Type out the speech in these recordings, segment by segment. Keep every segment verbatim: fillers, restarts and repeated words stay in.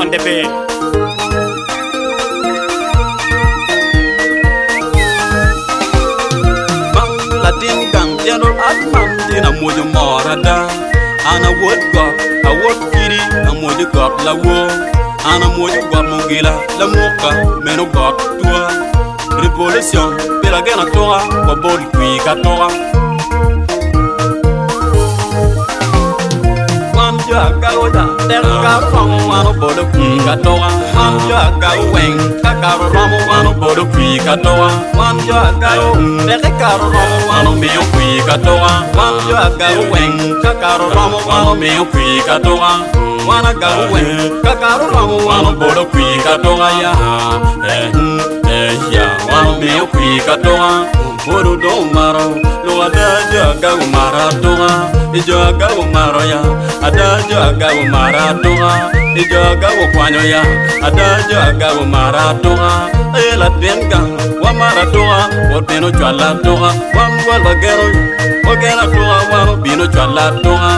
on the bed. Bang Latin gang general Atman dina mojo morada. Ana wood got a wood kiri a mojo got la wo. Ana mojo got mongila la moka meno got tua. Revolution pela gena toa kwa bol kui katoa. Garo da del garo rom wano bodo kui katoa. Manjo garo weng garo rom wano bodo kui katoa. Manjo garo del garo rom wano meo kui katoa. Manjo garo weng garo rom wano meo kui katoa. Wana garo weng garo rom wano bodo kui katoa ya. Eh eh ya wano meo kui katoa. Bodo do maro lo ada jaga umara toa. Ijoga umaro ya ada jaga umara toa. Ijoga ukwanyo ya ada jaga umara toa. Ela tenga wa mara toa wa bino chala toa. Wan wala gero wa gera toa wa bino chala toa.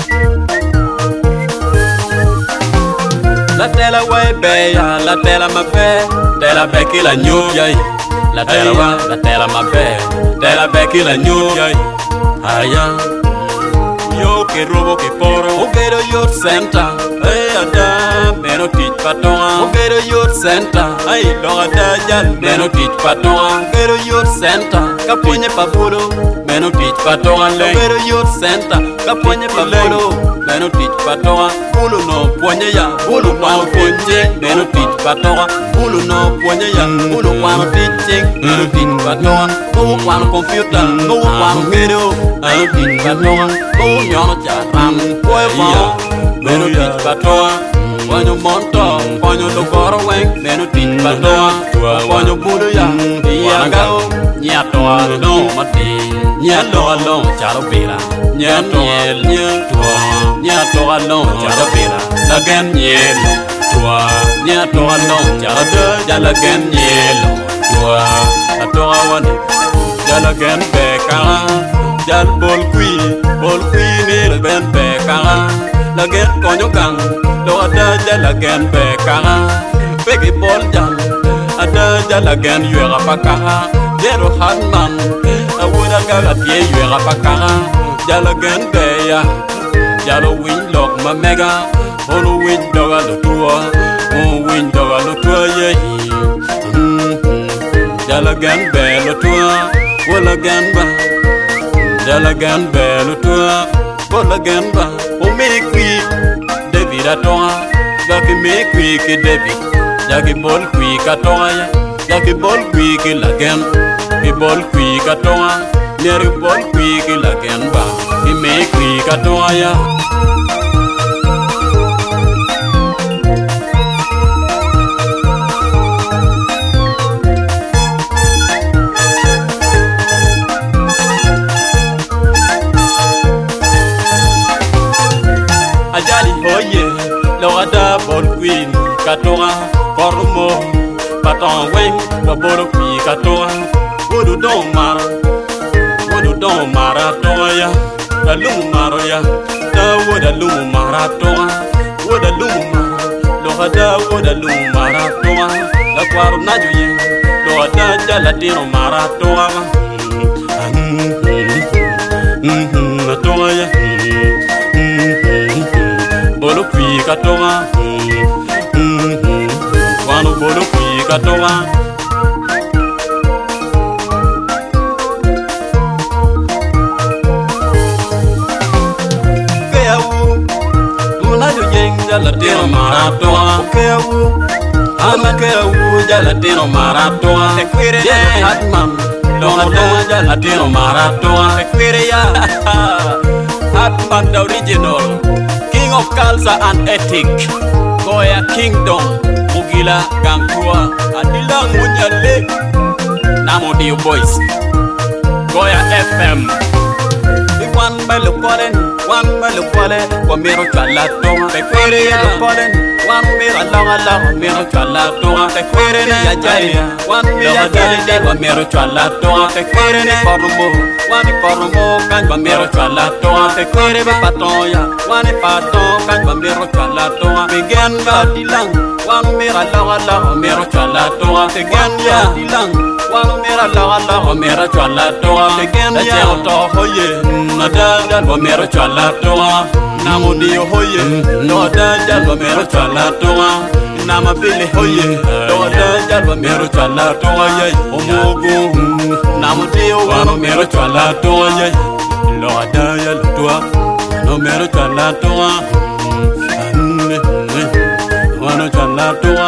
La tela wa be ya la tela ma be tela be kila nyu ya. La tela wa la tela ma be tela be kila nyu ya. Aya yo que robo que poro Ugero youth center ay ada meno teach patonga Ugero youth center ay lo ada jal meno teach patonga Ugero youth center kapunye pabulo meno teach patonga Ugero youth center kapunye pabulo meno teach patonga bulu no ponye ya bulu kwano ponye meno teach patonga bulu no ponye ya bulu kwano teaching meno teach patonga bulu kwano computer bulu kwano video meno teach patonga Yono charam boy bon meno teach patoa Ponyo monto ponyo dokoro weng meno teach patoa Ponyo budo ya iya gao Nyatoa no mati Nyatoa no charo pira Nyanyel nyatua Nyatoa no charo pira Lagen nyel tua Nyatoa no charo de jalagen nyel tua Atoa wane jalagen bekara Jal bol kui, bol kui ni le ben bekara. La gen konyo gang, lo ada jala gen bekara. Pegi bol jal, ada jala gen yuera pakara. Jero hatman, awuda gaga pie yuera pakara. Jala gen beya, jalo win lok ma mega. Ono win doga lo tua, ono win doga lo tua ye. Jala gen be lo tua, wala gen ba. Jala gan belo tua, bola gan ba. O me qui, David atoa. Jaki me qui ke David. Jaki bol qui katoa ya. Jaki bol qui ke la gan. Ki bol qui katoa. Neri bol qui ke la gan ba. Ki me qui katoa ya. Lawada bol queen katoa kormo paton weng wa bolo qui katoa wodu don mara wodu don mara toya da lumu maro ya da woda lumu mara toa woda lumu mara lawada woda lumu mara toa la kwaru naju ye lawada jala tino mara toa toya bolo qui katoa Wano bolo qui katoa Keawu Una yo yeng jala tino maratoa Keawu Ana keawu jala tino maratoa Ekwere ya hatman Longa longa jala tino maratoa Ekwere ya Hatman the original King of Culture and Ethic Goya Kingdom Mugila Gangkua Adila Munyale Namo Dio Boys Goya F M One melo polen One melo pole Kwa mero chala tonga Pekwere ya polen One mero longa longa Mero chala tonga Pekwere ya jaya One mero jaya Kwa mero chala tonga Pekwere ni korumo One korumo Kanjwa mero chala tonga Pekwere ba patoya One paton Kanjwa mero chala chwala toa Began ya dilang Wano mera lawa lawa mera chwala toa Began ya dilang Wano mera lawa lawa mera chwala toa Began ya to hoye Nada jalwa mera chwala toa Namo dio hoye Noda jalwa mera chwala toa Nama bile hoye Noda jalwa mera chwala toa Omogo Namo dio wano mera chwala toa Noda jalwa toa No mera chwala toa Wano chwala toa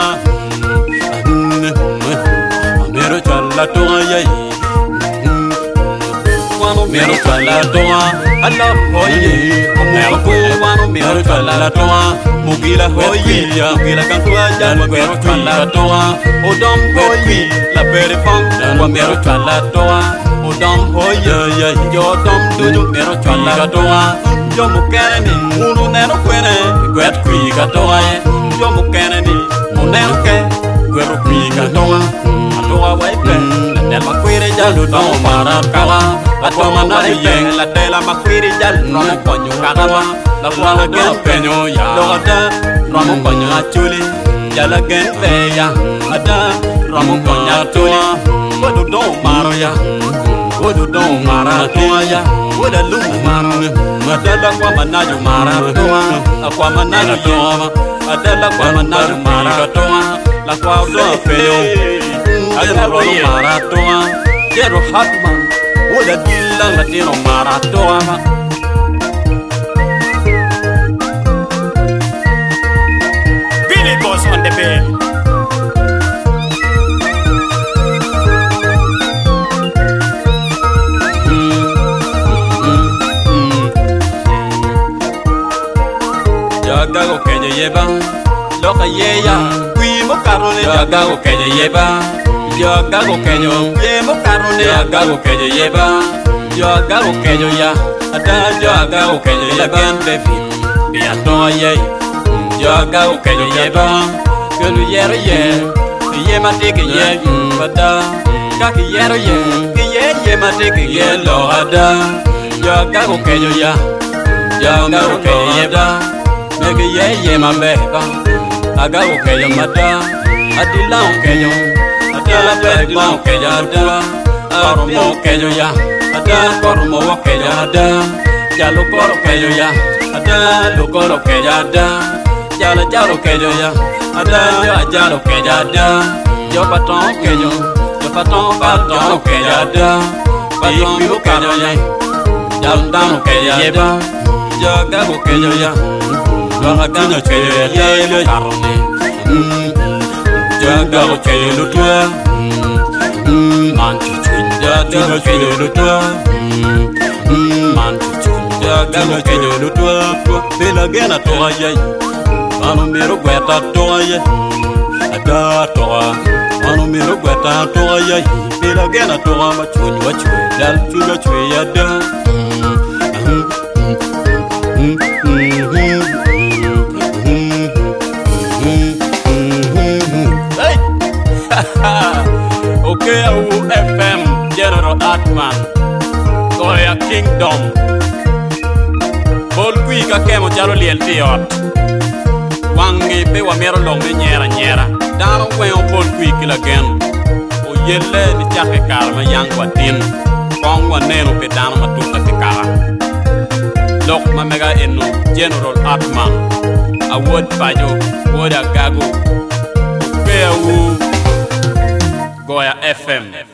Mero chwala toa yai Wano mero chwala toa Allah hoye Mero ko wano mero chwala toa Mugila hoye Mugila kan tua jalwa mero chwala toa Odom hoye La pere fong Wa mero chwala toa Odom hoye Yo dom duju mero chwala toa Yo mukene ni Unu neno kwene Gwet kwi katoa Yo mukene ni Muneno ke Gwero kwi katoa Atoa waipe La del makwiri jalu Domo mara kawa Atwa manari yeng La del makwiri jalu Romo konyo kagawa La wala gen penyo ya Logada Romo konyo achuli Jala gen peya Ada Romo konyo achuli Wadu domo maro ya Wadu domo mara toa ya Wada lumu maro Adala kwa manaju mara toa Akwa manaju toa Adala kwa manaju mara toa La kwa udoa peyo Adala kwa mara toa Jero hatma Wada gila latino mara toa Billy Boss on the bed. Gago keje yeba Loka yeya Kui mo karone Gago keje yeba Gago kejo Ye mo karone Gago keje yeba Gago kejo ya Ada gago keje yeba Baby Bia toa ye Gago keje yeba Gelu yero ye Ye matike ye Bada Kaki yero ye Ye ye matike ye Lo ada Gago kejo ya Gago keje yeba Nege ye ye mambeba Aga ukeyo mata Adila ukeyo Adila perikla ukeyo ada Korumo ukeyo ya Ada korumo ukeyo ada Jalo koro ukeyo ya Ada lukoro ukeyo ada Jalo jalo ukeyo ya Ada jalo ukeyo ada Yo paton ukeyo Yo paton paton ukeyo ada Paton ukeyo ya Jalo dan ukeyo ada Jaga ukeyo ya Jaga cheye yele karone Jaga cheye lutwa Manchu chunja Jaga cheye lutwa Manchu chunja Jaga cheye lutwa Pela gena toa ye Mano mero gweta toa ye Ada toa Mano mero gweta toa ye Pela gena toa machunwa chwe Dal chunja chwe yada Okay, F M General Atman Goya Kingdom Bol kui ka kemo jalo liel tiot Wangi pe wa mero long me nyera nyera Dano weo bol kui kila gen O yele ni chake karma yang wa din Kong wa neno pe dano matuka te kara Lok ma mega eno General Atman A word pajo Word a gago Okay, Goya F M